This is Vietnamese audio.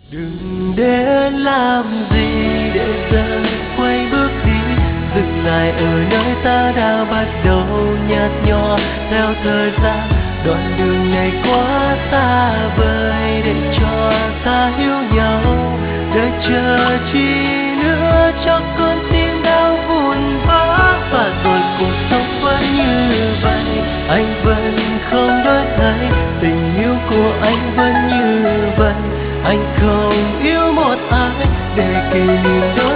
Đừng để làm gì để giờ quay bước đi, dừng lại ở nơi ta đã bắt đầu nhạt nhòa theo thời gian. Đoạn đường này quá xa vời để cho ta hiểu nhau, đợi chờ chi nữa cho con tim đau vụn vỡ. Và rồi cuộc sống vẫn như vậy, anh vẫn không đổi thay, tình yêu của anh vẫn như vậy. Anh không yêu một ai để kỷ niệm